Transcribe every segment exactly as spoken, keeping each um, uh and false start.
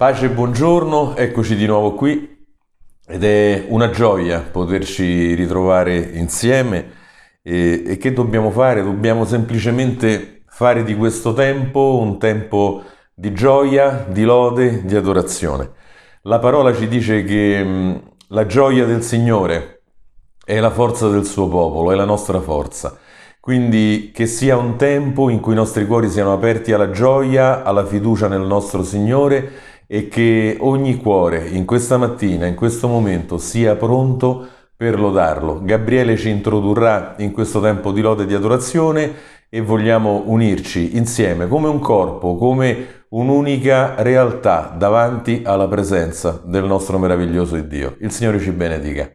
Pace e buongiorno, eccoci di nuovo qui ed è una gioia poterci ritrovare insieme e, e che dobbiamo fare? Dobbiamo semplicemente fare di questo tempo un tempo di gioia, di lode, di adorazione. La parola ci dice che mh, la gioia del Signore è la forza del suo popolo, è la nostra forza. Quindi che sia un tempo in cui i nostri cuori siano aperti alla gioia, alla fiducia nel nostro Signore e che ogni cuore in questa mattina, in questo momento, sia pronto per lodarlo. Gabriele ci introdurrà in questo tempo di lode e di adorazione e vogliamo unirci insieme come un corpo, come un'unica realtà davanti alla presenza del nostro meraviglioso Dio. Il Signore ci benedica.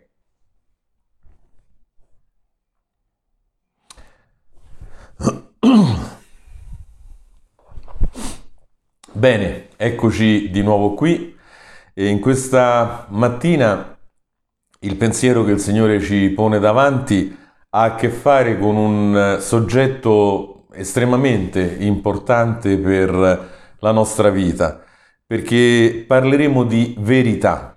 Bene, eccoci di nuovo qui e in questa mattina il pensiero che il Signore ci pone davanti ha a che fare con un soggetto estremamente importante per la nostra vita, perché parleremo di verità.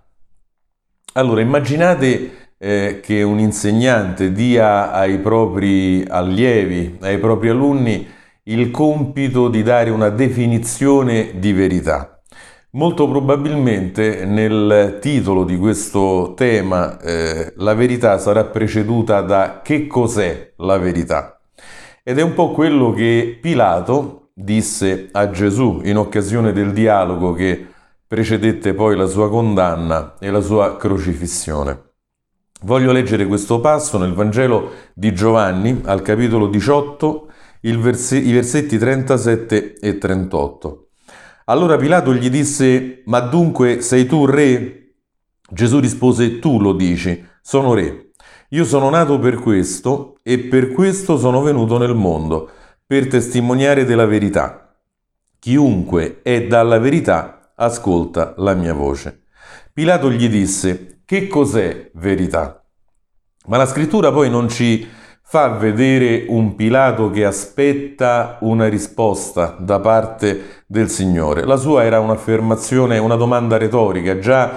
Allora, immaginate eh, che un insegnante dia ai propri allievi, ai propri alunni, il compito di dare una definizione di verità. Molto probabilmente nel titolo di questo tema eh, la verità sarà preceduta da che cos'è la verità. Ed è un po' quello che Pilato disse a Gesù in occasione del dialogo che precedette poi la sua condanna e la sua crocifissione. Voglio leggere questo passo nel Vangelo di Giovanni al capitolo diciotto, il verse- i versetti trentasette e trentotto. Allora Pilato gli disse: ma dunque sei tu re? Gesù rispose: tu lo dici, sono re. Io sono nato per questo e per questo sono venuto nel mondo, per testimoniare della verità. Chiunque è dalla verità ascolta la mia voce. Pilato gli disse: che cos'è verità? Ma la scrittura poi non ci fa vedere un Pilato che aspetta una risposta da parte del Signore. La sua era un'affermazione, una domanda retorica. Già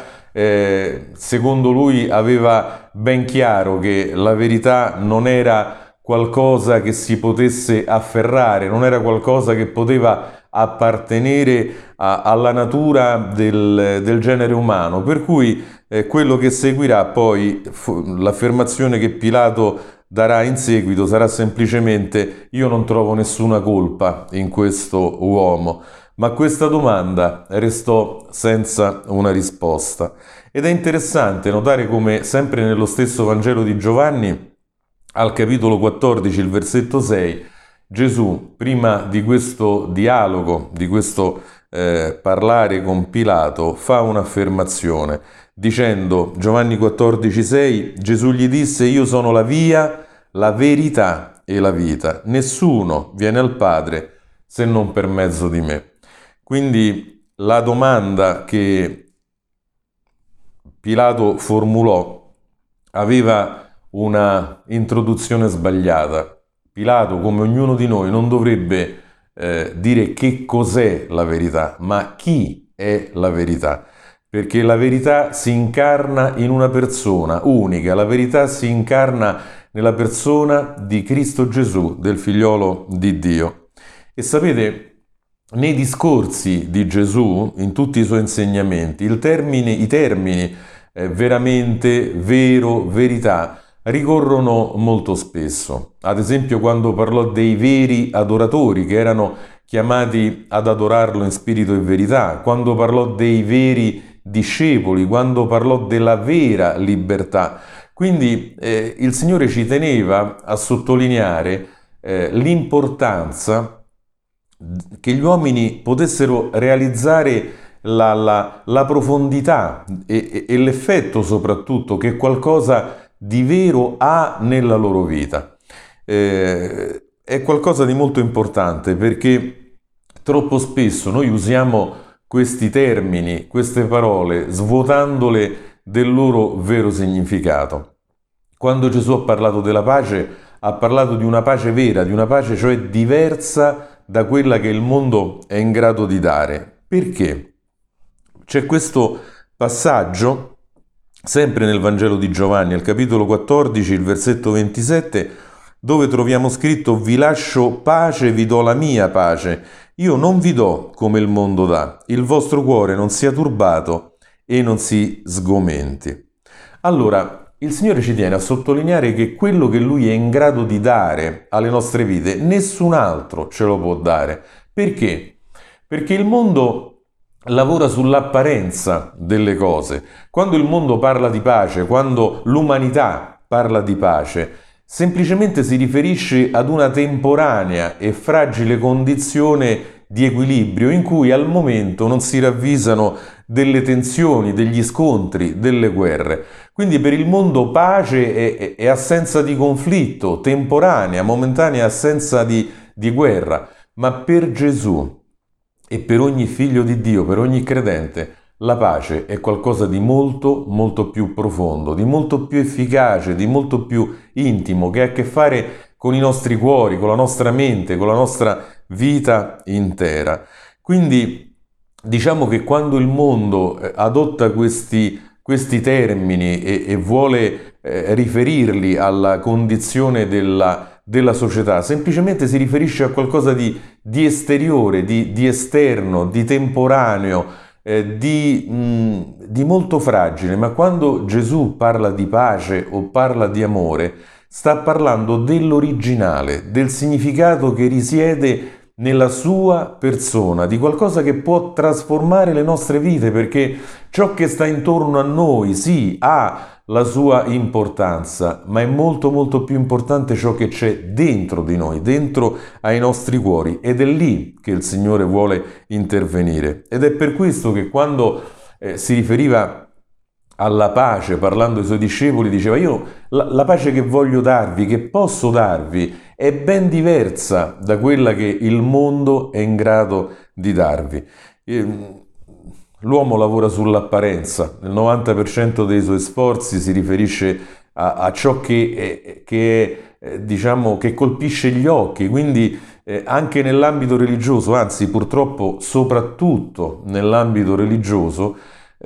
eh, secondo lui aveva ben chiaro che la verità non era qualcosa che si potesse afferrare, non era qualcosa che poteva appartenere a, alla natura del, del genere umano, per cui eh, quello che seguirà poi, fu, l'affermazione che Pilato darà in seguito sarà semplicemente: io non trovo nessuna colpa in questo uomo. Ma questa domanda restò senza una risposta. Ed è interessante notare come sempre nello stesso Vangelo di Giovanni, al capitolo quattordici, il versetto sei, Gesù, prima di questo dialogo, di questo eh, parlare con Pilato, fa un'affermazione dicendo, Giovanni quattordici sei, Gesù gli disse: io sono la via, la verità e la vita. Nessuno viene al Padre se non per mezzo di me. Quindi la domanda che Pilato formulò aveva una introduzione sbagliata. Pilato, come ognuno di noi, non dovrebbe eh, dire che cos'è la verità, ma chi è la verità. Perché la verità si incarna in una persona unica, la verità si incarna nella persona di Cristo Gesù, del figliolo di Dio. E sapete, nei discorsi di Gesù, in tutti i suoi insegnamenti, il termine, i termini eh, veramente, vero, verità, ricorrono molto spesso. Ad esempio quando parlò dei veri adoratori che erano chiamati ad adorarlo in spirito e verità, quando parlò dei veri discepoli, quando parlò della vera libertà. Quindi eh, il Signore ci teneva a sottolineare eh, l'importanza che gli uomini potessero realizzare la, la, la profondità e, e, e l'effetto soprattutto che qualcosa di vero ha nella loro vita. Eh, è qualcosa di molto importante perché troppo spesso noi usiamo questi termini, queste parole, svuotandole del loro vero significato. Quando Gesù ha parlato della pace, ha parlato di una pace vera, di una pace cioè diversa da quella che il mondo è in grado di dare. Perché? c'è questo passaggio, sempre nel Vangelo di Giovanni, al capitolo quattordici, il versetto ventisette, dove troviamo scritto: vi lascio pace, vi do la mia pace, io non vi do come il mondo dà, il vostro cuore non sia turbato e non si sgomenti. Allora, il Signore ci tiene a sottolineare che quello che Lui è in grado di dare alle nostre vite, nessun altro ce lo può dare. Perché? Perché il mondo lavora sull'apparenza delle cose. Quando il mondo parla di pace, quando l'umanità parla di pace, semplicemente si riferisce ad una temporanea e fragile condizione di equilibrio in cui al momento non si ravvisano delle tensioni, degli scontri, delle guerre. Quindi per il mondo pace è, è assenza di conflitto, temporanea, momentanea assenza di, di guerra. Ma per Gesù e per ogni figlio di Dio, per ogni credente, la pace è qualcosa di molto, molto più profondo, di molto più efficace, di molto più intimo, che ha a che fare con i nostri cuori, con la nostra mente, con la nostra vita intera. Quindi diciamo che quando il mondo adotta questi, questi termini e, e vuole eh, riferirli alla condizione della della società, semplicemente si riferisce a qualcosa di, di esteriore, di, di esterno, di temporaneo, eh, di, mh, di molto fragile. Ma quando Gesù parla di pace o parla di amore, sta parlando dell'originale, del significato che risiede nella sua persona, di qualcosa che può trasformare le nostre vite, perché ciò che sta intorno a noi, sì, ha la sua importanza, ma è molto molto più importante ciò che c'è dentro di noi, dentro ai nostri cuori, ed è lì che il Signore vuole intervenire. Ed è per questo che quando eh, si riferiva alla pace, parlando ai suoi discepoli, diceva: io la, la pace che voglio darvi, che posso darvi, è ben diversa da quella che il mondo è in grado di darvi. E, l'uomo lavora sull'apparenza, il novanta per cento dei suoi sforzi si riferisce a, a ciò che, è, che, è, diciamo, che colpisce gli occhi, quindi eh, anche nell'ambito religioso, anzi purtroppo soprattutto nell'ambito religioso,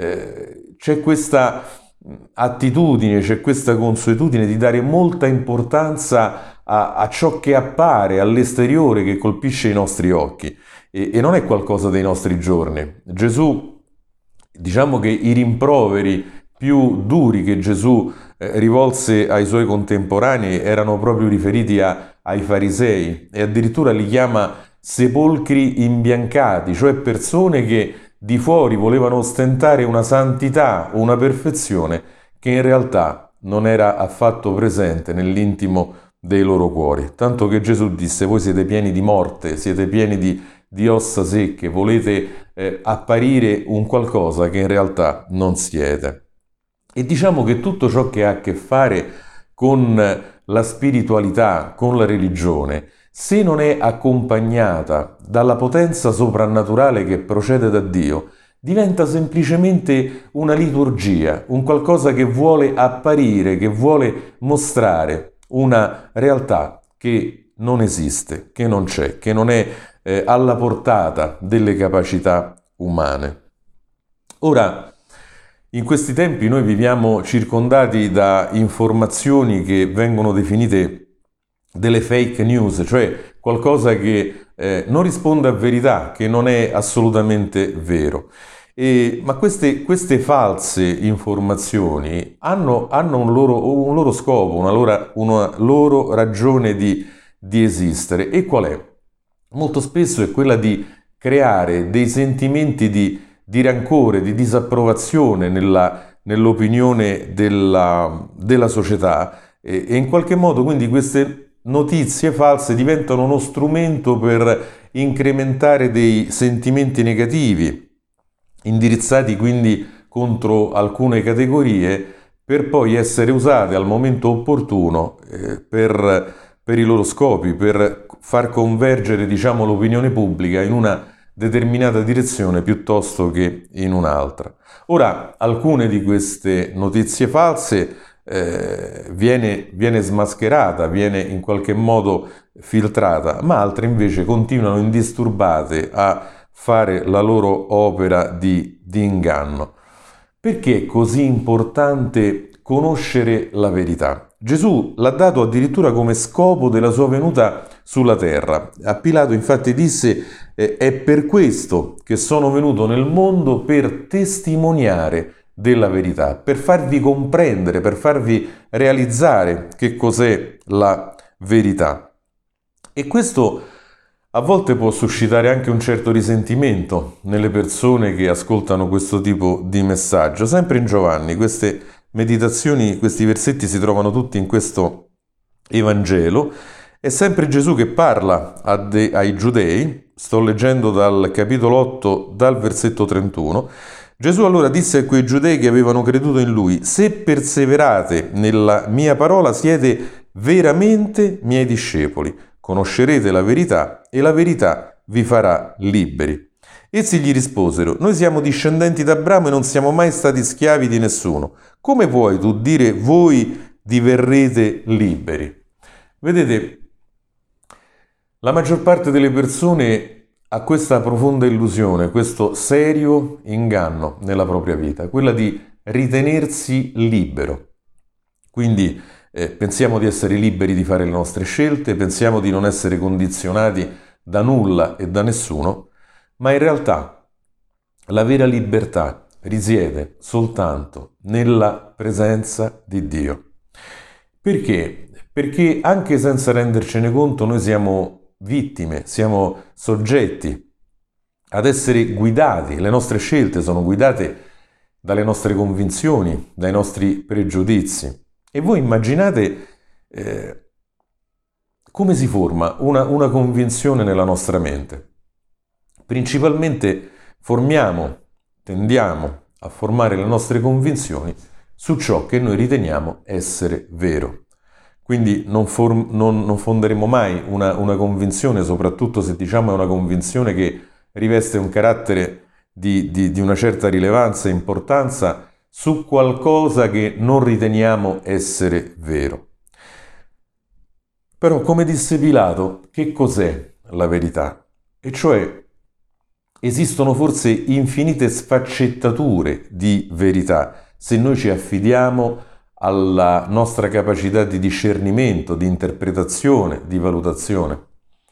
eh, c'è questa attitudine, c'è questa consuetudine di dare molta importanza a, a ciò che appare all'esteriore, che colpisce i nostri occhi, e, e non è qualcosa dei nostri giorni. Gesù, diciamo che i rimproveri più duri che Gesù eh, rivolse ai suoi contemporanei erano proprio riferiti a, ai farisei, e addirittura li chiama sepolcri imbiancati, cioè persone che di fuori volevano ostentare una santità, una perfezione che in realtà non era affatto presente nell'intimo dei loro cuori. Tanto che Gesù disse: voi siete pieni di morte, siete pieni di, di ossa secche, volete eh, apparire un qualcosa che in realtà non siete. E diciamo che tutto ciò che ha a che fare con la spiritualità, con la religione, se non è accompagnata dalla potenza soprannaturale che procede da Dio, diventa semplicemente una liturgia, un qualcosa che vuole apparire, che vuole mostrare una realtà che non esiste, che non c'è, che non è eh, alla portata delle capacità umane. Ora, in questi tempi noi viviamo circondati da informazioni che vengono definite delle fake news, cioè qualcosa che eh, non risponde a verità, che non è assolutamente vero. E, ma queste, queste false informazioni hanno, hanno un, loro, un loro scopo, una loro, una loro ragione di, di esistere. E qual è? Molto spesso è quella di creare dei sentimenti di, di rancore, di disapprovazione nella, nell'opinione della, della società, e, e in qualche modo quindi queste notizie false diventano uno strumento per incrementare dei sentimenti negativi, indirizzati quindi contro alcune categorie, per poi essere usate al momento opportuno eh, per, per i loro scopi, per far convergere, diciamo, l'opinione pubblica in una determinata direzione piuttosto che in un'altra. Ora, alcune di queste notizie false eh, viene, viene smascherata, viene in qualche modo filtrata, ma altre invece continuano indisturbate a fare la loro opera di, di inganno. Perché è così importante conoscere la verità? Gesù l'ha dato addirittura come scopo della sua venuta sulla terra. A Pilato infatti disse: eh, è per questo che sono venuto nel mondo, per testimoniare della verità, per farvi comprendere, per farvi realizzare che cos'è la verità. E questo a volte può suscitare anche un certo risentimento nelle persone che ascoltano questo tipo di messaggio. Sempre in Giovanni, queste meditazioni, questi versetti si trovano tutti in questo Evangelo. È sempre Gesù che parla a de- ai giudei. Sto leggendo dal capitolo otto, dal versetto trentuno. Gesù allora disse a quei giudei che avevano creduto in lui: se perseverate nella mia parola siete veramente miei discepoli, conoscerete la verità e la verità vi farà liberi. Essi gli risposero: noi siamo discendenti d'Abramo e non siamo mai stati schiavi di nessuno. Come puoi tu dire voi diverrete liberi? Vedete, la maggior parte delle persone ha questa profonda illusione, questo serio inganno nella propria vita, quella di ritenersi libero. Quindi eh, pensiamo di essere liberi di fare le nostre scelte, pensiamo di non essere condizionati da nulla e da nessuno, ma in realtà la vera libertà risiede soltanto nella presenza di Dio. Perché? Perché anche senza rendercene conto noi siamo vittime, siamo soggetti ad essere guidati, le nostre scelte sono guidate dalle nostre convinzioni, dai nostri pregiudizi. E voi immaginate eh, come si forma una, una convinzione nella nostra mente. Principalmente formiamo, tendiamo a formare le nostre convinzioni su ciò che noi riteniamo essere vero. Quindi non, form- non, non fonderemo mai una, una convinzione, soprattutto se diciamo è una convinzione che riveste un carattere di, di, di una certa rilevanza e importanza, su qualcosa che non riteniamo essere vero. Però, come disse Pilato, che cos'è la verità? E cioè, esistono forse infinite sfaccettature di verità se noi ci affidiamo alla nostra capacità di discernimento, di interpretazione, di valutazione.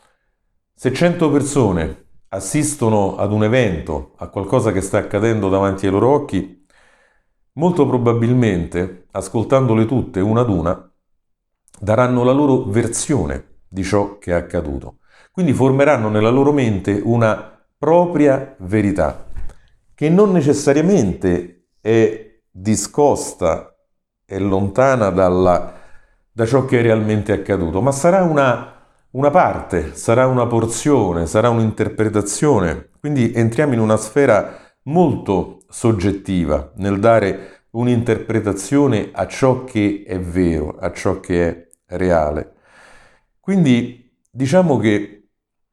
Se cento persone assistono ad un evento, a qualcosa che sta accadendo davanti ai loro occhi, molto probabilmente, ascoltandole tutte una ad una, daranno la loro versione di ciò che è accaduto. Quindi formeranno nella loro mente una propria verità, che non necessariamente è discosta, è lontana dalla, da ciò che è realmente accaduto, ma sarà una, una parte, sarà una porzione, sarà un'interpretazione. Quindi entriamo in una sfera molto soggettiva nel dare un'interpretazione a ciò che è vero, a ciò che è reale. Quindi diciamo che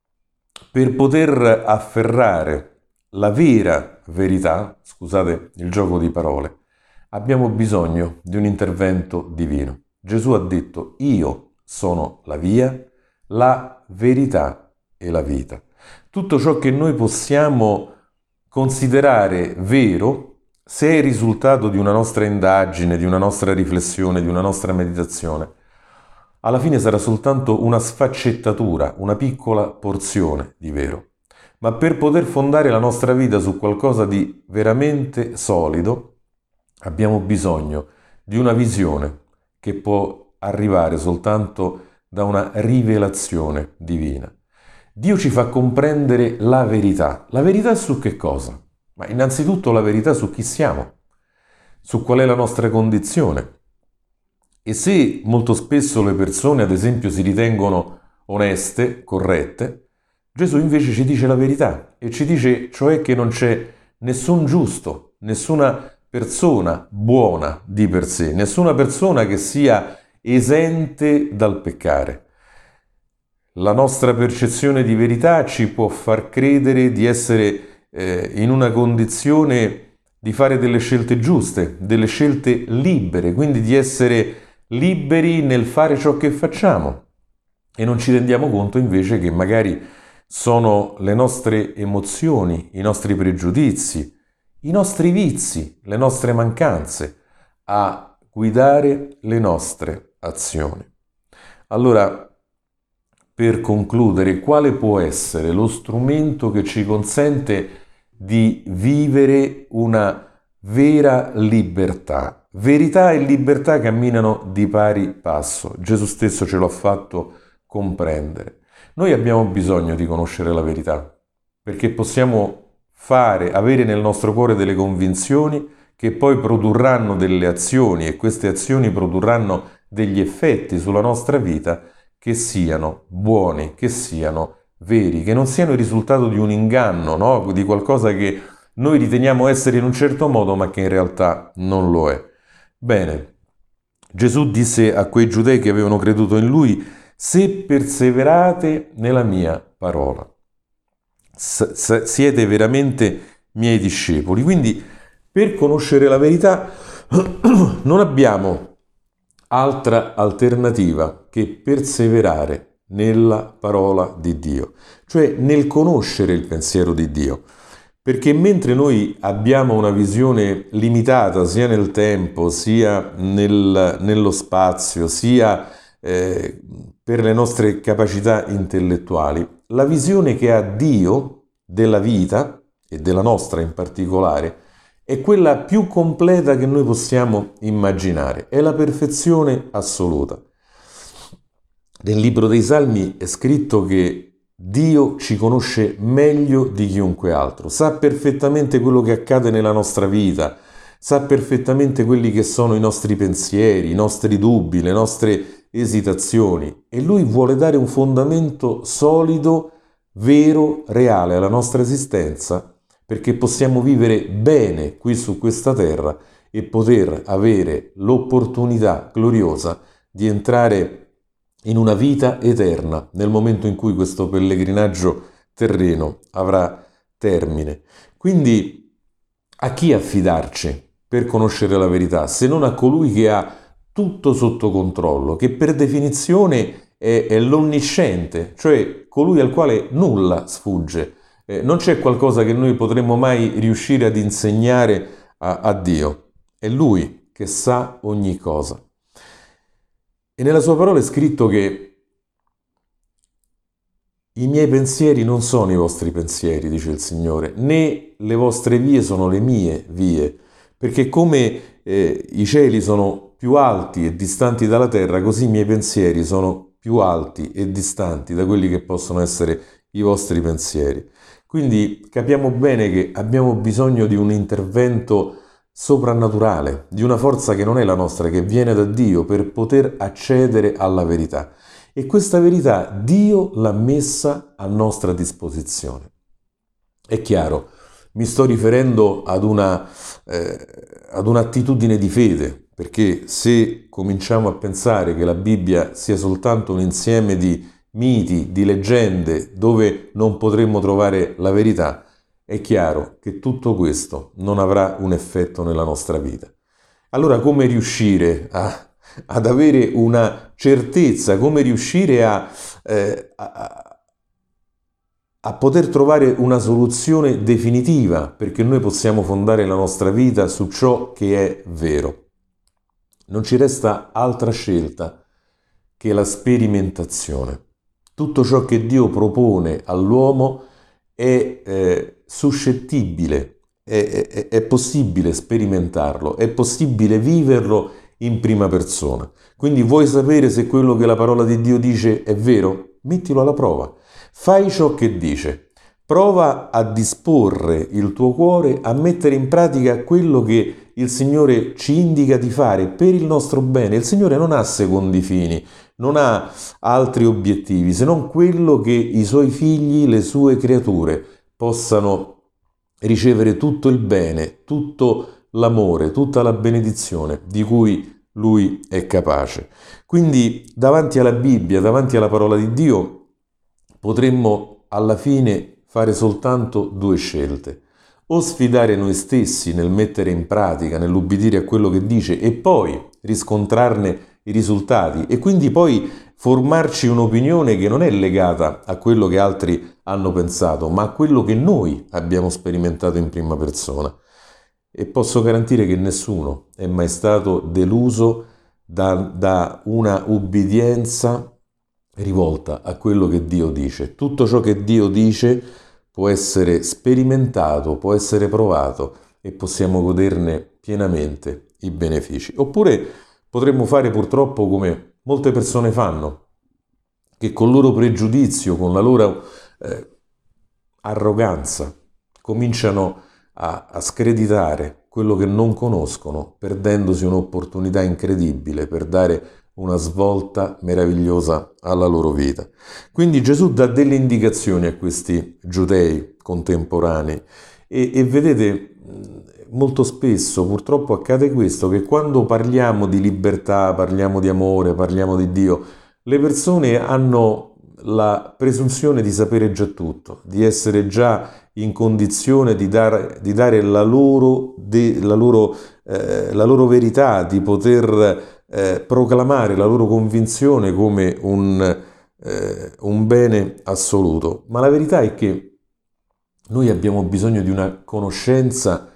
per poter afferrare la vera verità, scusate il gioco di parole, abbiamo bisogno di un intervento divino. Gesù ha detto: io sono la via, la verità e la vita. Tutto ciò che noi possiamo considerare vero, se è il risultato di una nostra indagine, di una nostra riflessione, di una nostra meditazione, alla fine sarà soltanto una sfaccettatura, una piccola porzione di vero. Ma per poter fondare la nostra vita su qualcosa di veramente solido, abbiamo bisogno di una visione che può arrivare soltanto da una rivelazione divina. Dio ci fa comprendere la verità. La verità su che cosa? Ma innanzitutto la verità su chi siamo, su qual è la nostra condizione. E se molto spesso le persone, ad esempio, si ritengono oneste, corrette, Gesù invece ci dice la verità e ci dice cioè che non c'è nessun giusto, nessuna persona buona di per sé, nessuna persona che sia esente dal peccare. La nostra percezione di verità ci può far credere di essere eh, in una condizione di fare delle scelte giuste, delle scelte libere, quindi di essere liberi nel fare ciò che facciamo. E non ci rendiamo conto invece che magari sono le nostre emozioni, i nostri pregiudizi, i nostri vizi, le nostre mancanze a guidare le nostre azioni. Allora, per concludere, quale può essere lo strumento che ci consente di vivere una vera libertà? Verità e libertà camminano di pari passo. Gesù stesso ce l'ha fatto comprendere. Noi abbiamo bisogno di conoscere la verità, perché possiamo fare, avere nel nostro cuore delle convinzioni che poi produrranno delle azioni e queste azioni produrranno degli effetti sulla nostra vita che siano buoni, che siano veri, che non siano il risultato di un inganno, no? Di qualcosa che noi riteniamo essere in un certo modo ma che in realtà non lo è. Bene, Gesù disse a quei giudei che avevano creduto in lui: se perseverate nella mia parola, siete veramente miei discepoli. Quindi per conoscere la verità non abbiamo altra alternativa che perseverare nella parola di Dio, cioè nel conoscere il pensiero di Dio. Perché mentre noi abbiamo una visione limitata sia nel tempo, sia nel, nello spazio, sia eh, per le nostre capacità intellettuali, la visione che ha Dio della vita, e della nostra in particolare, è quella più completa che noi possiamo immaginare, è la perfezione assoluta. Nel libro dei Salmi è scritto che Dio ci conosce meglio di chiunque altro, sa perfettamente quello che accade nella nostra vita, sa perfettamente quelli che sono i nostri pensieri, i nostri dubbi, le nostre esitazioni, e Lui vuole dare un fondamento solido, vero, reale alla nostra esistenza, perché possiamo vivere bene qui su questa terra e poter avere l'opportunità gloriosa di entrare in una vita eterna nel momento in cui questo pellegrinaggio terreno avrà termine. Quindi a chi affidarci per conoscere la verità, se non a colui che ha tutto sotto controllo, che per definizione è, è l'onnisciente, cioè colui al quale nulla sfugge. Eh, non c'è qualcosa che noi potremmo mai riuscire ad insegnare a, a Dio. È Lui che sa ogni cosa. E nella sua parola è scritto che i miei pensieri non sono i vostri pensieri, dice il Signore, né le vostre vie sono le mie vie, perché come eh, i cieli sono più alti e distanti dalla terra, così i miei pensieri sono più alti e distanti da quelli che possono essere i vostri pensieri. Quindi capiamo bene che abbiamo bisogno di un intervento soprannaturale, di una forza che non è la nostra, che viene da Dio per poter accedere alla verità. E questa verità Dio l'ha messa a nostra disposizione. È chiaro, mi sto riferendo ad una, eh, ad un'attitudine di fede, perché se cominciamo a pensare che la Bibbia sia soltanto un insieme di miti, di leggende, dove non potremmo trovare la verità, è chiaro che tutto questo non avrà un effetto nella nostra vita. Allora come riuscire a, ad avere una certezza, come riuscire a, eh, a, a poter trovare una soluzione definitiva perché noi possiamo fondare la nostra vita su ciò che è vero? Non ci resta altra scelta che la sperimentazione. Tutto ciò che Dio propone all'uomo è eh, suscettibile, è, è, è possibile sperimentarlo, è possibile viverlo in prima persona. Quindi vuoi sapere se quello che la parola di Dio dice è vero? Mettilo alla prova. Fai ciò che dice. Prova a disporre il tuo cuore a mettere in pratica quello che il Signore ci indica di fare per il nostro bene. Il Signore non ha secondi fini, non ha altri obiettivi se non quello che i suoi figli, le sue creature, possano ricevere tutto il bene, tutto l'amore, tutta la benedizione di cui Lui è capace. Quindi davanti alla Bibbia, davanti alla parola di Dio, potremmo alla fine fare soltanto due scelte: o sfidare noi stessi nel mettere in pratica, nell'ubbidire a quello che dice e poi riscontrarne i risultati e quindi poi formarci un'opinione che non è legata a quello che altri hanno pensato, ma a quello che noi abbiamo sperimentato in prima persona. E posso garantire che nessuno è mai stato deluso da, da una ubbidienza rivolta a quello che Dio dice. Tutto ciò che Dio dice può essere sperimentato, può essere provato e possiamo goderne pienamente i benefici. Oppure potremmo fare purtroppo come molte persone fanno, che con il loro pregiudizio, con la loro eh, arroganza, cominciano a, a screditare quello che non conoscono, perdendosi un'opportunità incredibile per dare una svolta meravigliosa alla loro vita. Quindi Gesù dà delle indicazioni a questi giudei contemporanei e, e vedete, molto spesso purtroppo accade questo, che quando parliamo di libertà, parliamo di amore, parliamo di Dio, le persone hanno la presunzione di sapere già tutto, di essere già in condizione di dare, di dare la, loro, de, la, loro, eh, la loro verità, di poter eh, proclamare la loro convinzione come un, eh, un bene assoluto. Ma la verità è che noi abbiamo bisogno di una conoscenza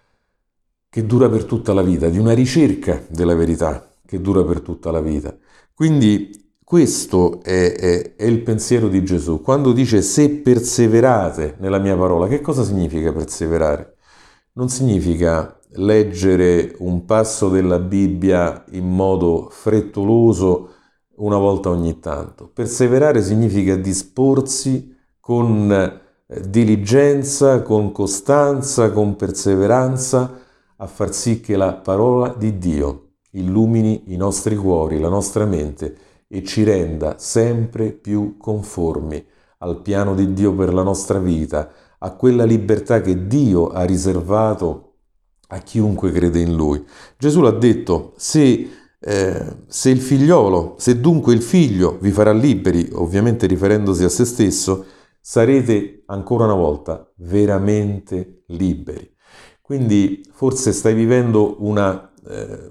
che dura per tutta la vita, di una ricerca della verità che dura per tutta la vita. Quindi questo è, è, è il pensiero di Gesù. Quando dice se perseverate nella mia parola, che cosa significa perseverare? Non significa leggere un passo della Bibbia in modo frettoloso una volta ogni tanto. Perseverare significa disporsi con diligenza, con costanza, con perseveranza a far sì che la parola di Dio illumini i nostri cuori, la nostra mente e ci renda sempre più conformi al piano di Dio per la nostra vita, a quella libertà che Dio ha riservato a chiunque crede in Lui. Gesù l'ha detto, se, eh, se il figliolo, se dunque il figlio vi farà liberi, ovviamente riferendosi a se stesso, sarete ancora una volta veramente liberi. Quindi forse stai vivendo una, eh,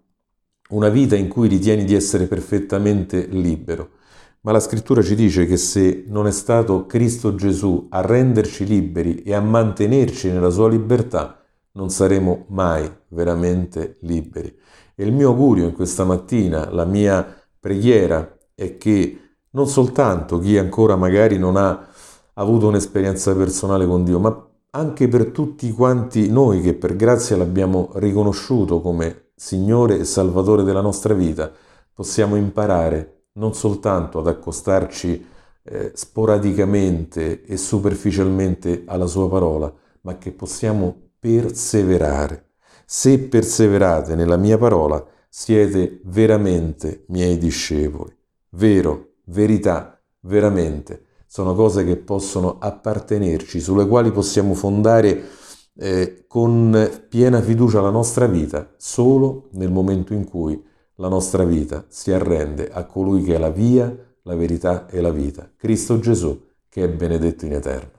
una vita in cui ritieni di essere perfettamente libero, ma la scrittura ci dice che se non è stato Cristo Gesù a renderci liberi e a mantenerci nella sua libertà, non saremo mai veramente liberi. E il mio augurio in questa mattina, la mia preghiera è che non soltanto chi ancora magari non ha avuto un'esperienza personale con Dio, ma anche per tutti quanti noi che per grazia l'abbiamo riconosciuto come Signore e Salvatore della nostra vita, possiamo imparare non soltanto ad accostarci eh, sporadicamente e superficialmente alla sua parola, ma che possiamo perseverare. Se perseverate nella mia parola, siete veramente miei discepoli. Vero, verità, veramente. Sono cose che possono appartenerci, sulle quali possiamo fondare eh, con piena fiducia la nostra vita, solo nel momento in cui la nostra vita si arrende a colui che è la via, la verità e la vita, Cristo Gesù, che è benedetto in eterno.